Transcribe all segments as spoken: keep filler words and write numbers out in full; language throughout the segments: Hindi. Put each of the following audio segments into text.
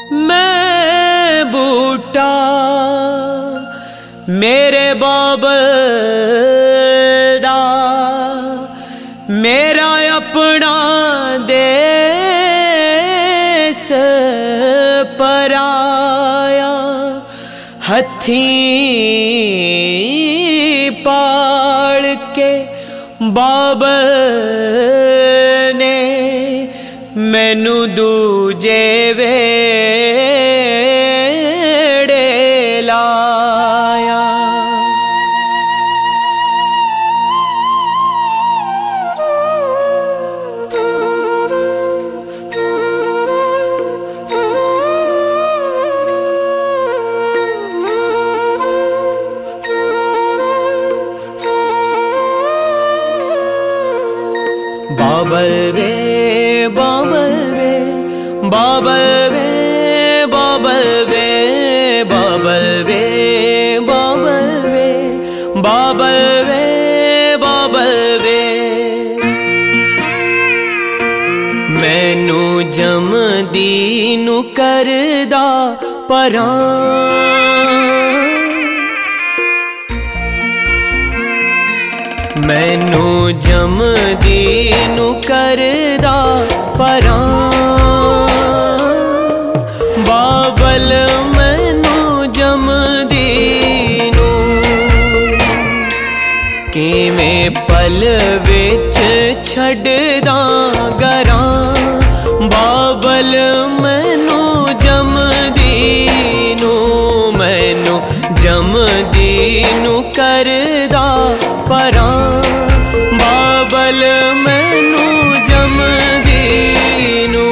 मैं बूटा मेरे बाबल दा मेरा अपना देस पराया हथीं पाल के बाबल ने मैनू दूजे वेड़े लाया। बाबल वे बाबल वे बाबल वे बाबल वे बाबल वे बाबल वे बाबल वे बाबल वे मैनू जमदी नू करदा परां मैनू जमदी नू करदा परां बाबल मैनू जमदी नू किवें पल विच छड्डदा गरां बाबल मैनू जमदी नू मैनू जमदी नू करदा परां बाबल मैनू जमदी नू।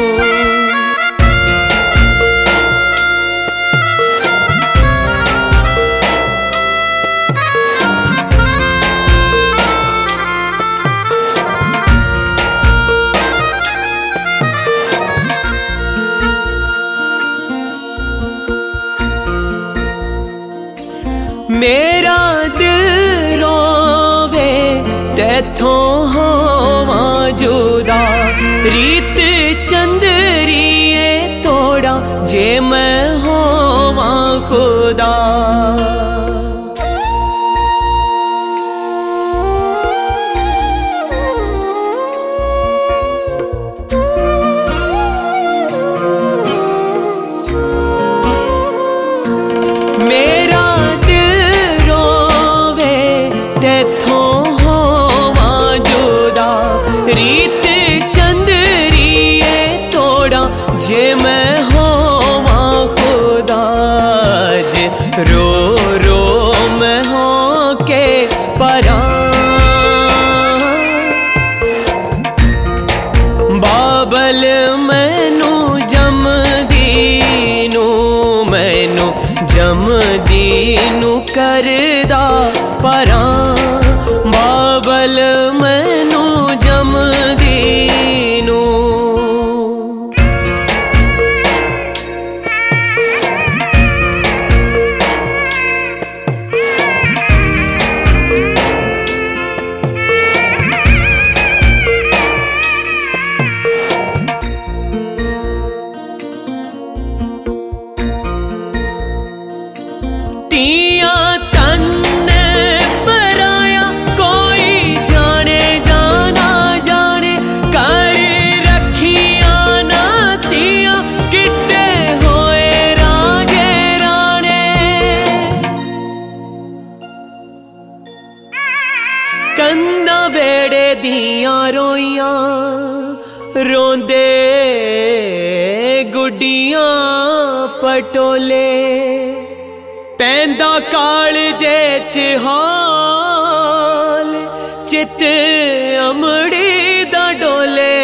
मेरा दिल रोवे तैथों होवां जुदा रीत चंदरिए तोड़ा जे मैं होवां खुदा। मेरा रीत चंदरिए तोड़ा जे मैं होवां खुदा जे रो रो मैं हो के परां बाबल मैनू जमदी नू मैनू जमदी नू करदा परां बाबल मैनू जमदी नू। तिया तन पराया कोई जाने जाना जाने कर रखिया ना तिया किट्टे होए राजे राणे कंधा वेड़े दियां रोइयां रोंदे गुड्डियां पटोले पैंदा कालजे च हाल चित अमड़ी दा डोले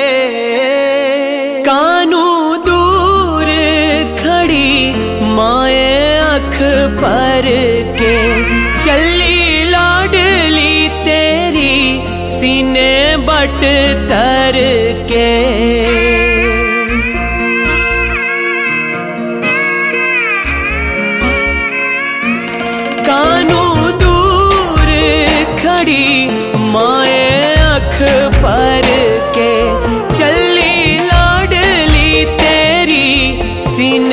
कानू दूर खड़ी माए अख पर के चली लाडली तेरी सीने बट तर के कानू दूर खड़ी माए अख पर के चली लाडली तेरी सीने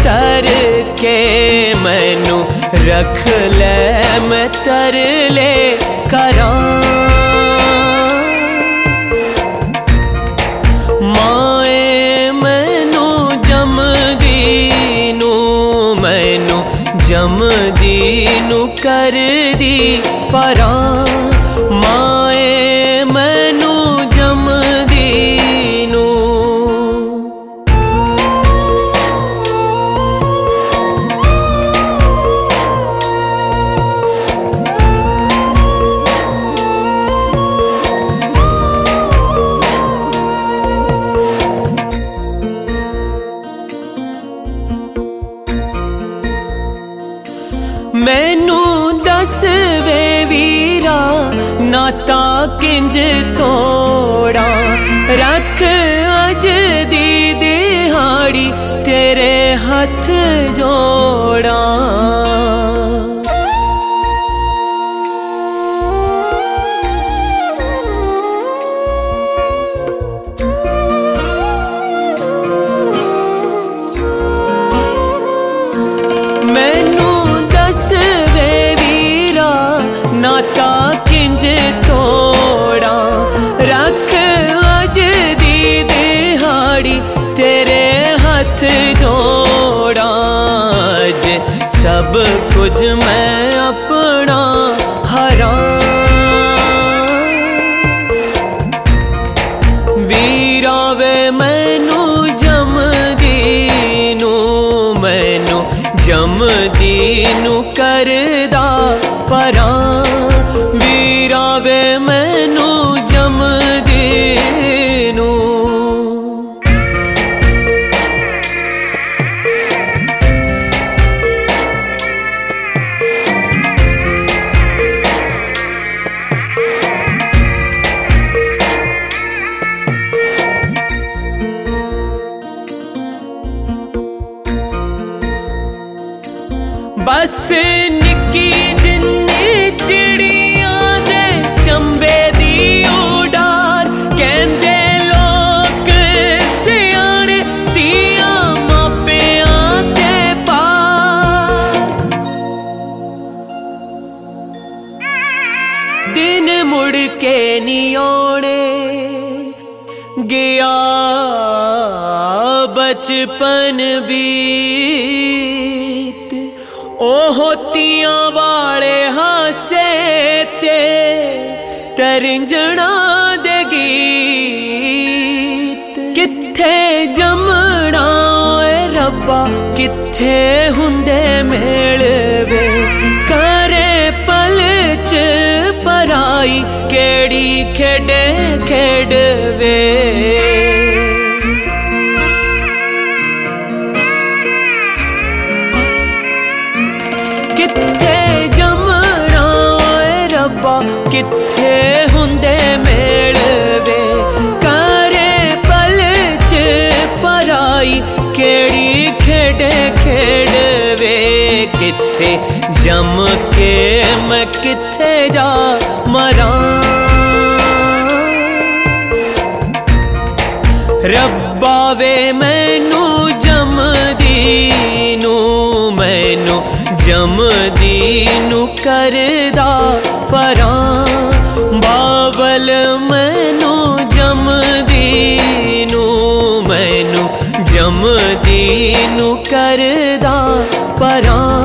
तर के मैनू रख ले मैं तरले करां। माए मैनू जमदी नू मैनू जमदी नू कर दी परां। माए मैनू जमदी नू। मैनू दस वे वीरा नाता किंज तोड़ा। रख अज दी दिहाड़ी तेरे हथ जोड़ा। मैनू नाता किंज तोड़ा। रख अज दी दिहाड़ी तेरे हथ जोड़ा। अज सब कुछ मैं अपना हरां। वीरा वे मैनू जमदी नू मैनू जमदी नू करदा परां। वीरा वे मैनू जमदी नू। बस निक्की जिन्नी चिड़ियां दे चंबे दी उड़ार। कहंदे लोक सियाणे तियां मापियां दे पार। दिन मुड़ के नी औणे गया बचपन बीत। ओ होतियां वाले हासे ते तरंजना दे गीत। कित्थे जमना ओए रब्बा कित्थे हुंदे मेलवे। करे पल च पराई केड़ी खेडे खेडवे। कित्थे जमना ओए रब्बा कित्थे हुंदे मेलवे। करे पल च पराई केड़ी खेडे खेडवे। कित्थे जम के मैं कित्थे जा मरां। रब्बा वे मैनू जमदी नू मैनू जमदी नू करदा परां। बावल मैनू जमदी नू मैनू जमदी नू करदा परां।